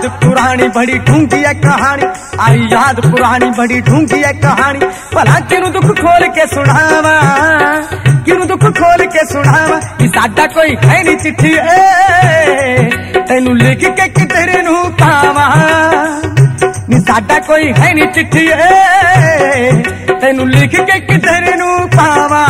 याद पुरानी बड़ी ढूंढी है कहानी, आई याद पुरानी बड़ी ढूंढी है कहानी। भला किनू दुख खोल के सुनावा, किनू दुख खोल के सुनावा, कि साडा कोई है नी चिट्ठी तेनू लिख के किधर नू पावा। नी साडा कोई है नी चिट्ठी तेनू लिख के किधर नू पावा।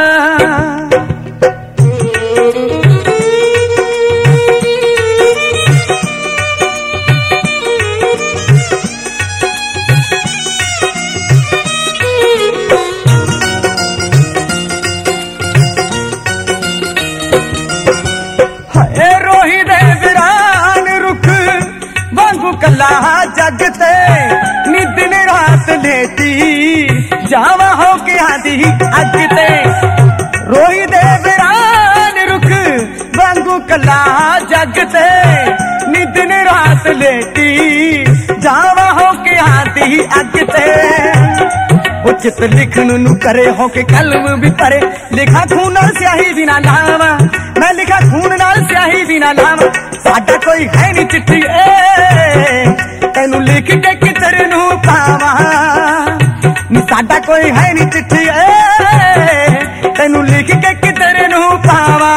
कला जगते नी दिन रात लेटी जावा हो के आदि अगते। रोही दे वीरान रुख वांगू कला जगते नी दिन रात लेटी जावा हो के आदि अगते। उचित लिखन नू करे हो के कलम भी परे, लिखा खून नाल स्याही भी ना लावा, मैं लिखा खून नाल स्याही भी ना लावा। साडा कोई है नी चिट्ठी तेनू लिख के किधर नू पावा। नी साडा कोई है नी चिट्ठी तेनू लिख के किधर नू पावा।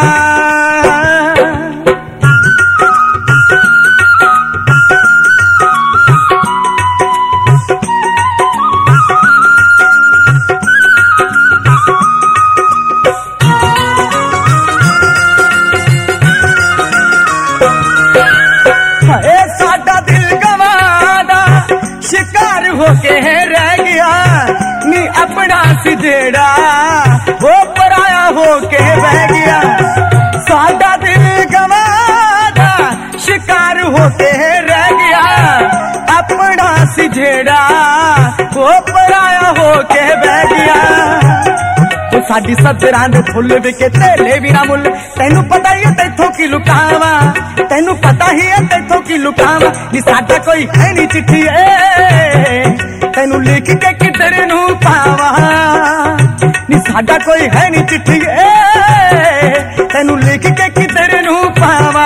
शिकार होके रह गया नी अपना सिजेड़ा, वो पराया होके बह गया। साडा दिल गवादा शिकार होके रह गया, अपना सिजेड़ा वो पराया होके बह गया। वो साडी सजरां दे फुल विके तेले भी ना मुल, तेनू पता ही है तैथों की लुकावा, तेनू पता ही है तैथों की लुकावा। नी साडा कोई है नी चिट्ठी तेनू लिख के किधर नू पावा। नी साडा कोई है नी चिट्ठी तेनू लिख के किधर नू पावा।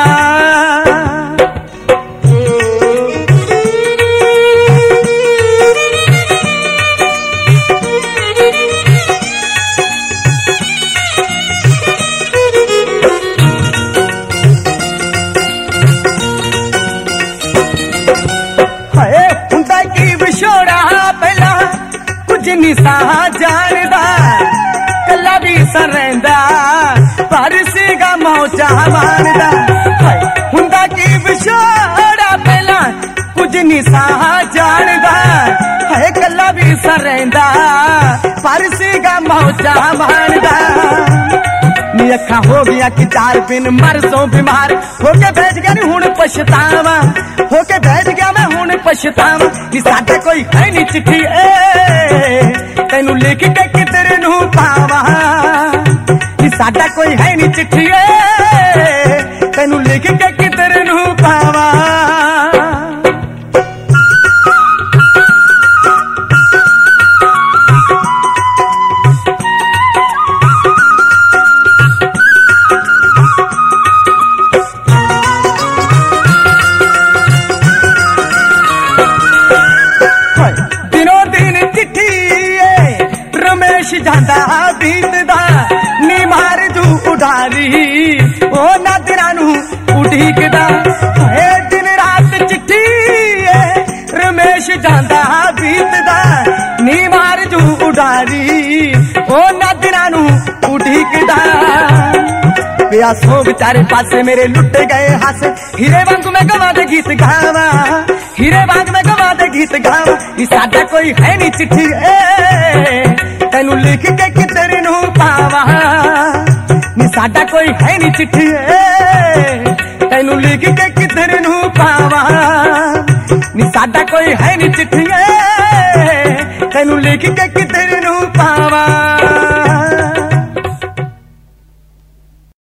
निसा जानदा कला भी सरंदा पर सीगा मौजा मारदा। हुंदा की विछोड़ा पहला कुछ निसा जानदा है, कला भी सरंदा पर सीगा मौजा मारदा। नी अखा हो गया कि 4 दिन मरसों बीमार होके बैठ गया नी हुण पछतावा, होके बैठ गया मैं हुण पछतावा। नी साडा कोई है नी चिट्ठी तेनू लिख के किधर नू पावा। नी साडा कोई है नी चिट्ठी तेनू लिख के किधर नू पावा। जांदा बीतदा नी मार जू उडारी, ओ नादरा नू उडीकदा है दिन रात चिट्ठी रमेश जांदा बीतदा नी मार जू उडारी, ओ नादरा नू उडीकदा। प्यासों बेचारे पासे मेरे लुटे गए हाथ, हीरे वांग मैं गवा दे गीत गावा, हीरे वांग मैं गवा दे गीत गावा। नी साडा कोई है नी चिट्ठी तेनू लिख के किधर नू पावा। नी साडा कोई है नी चिट्ठी तेनू लिख के किधर नू पावा। नी साडा कोई है नी चिट्ठी तेनू लिख के किधर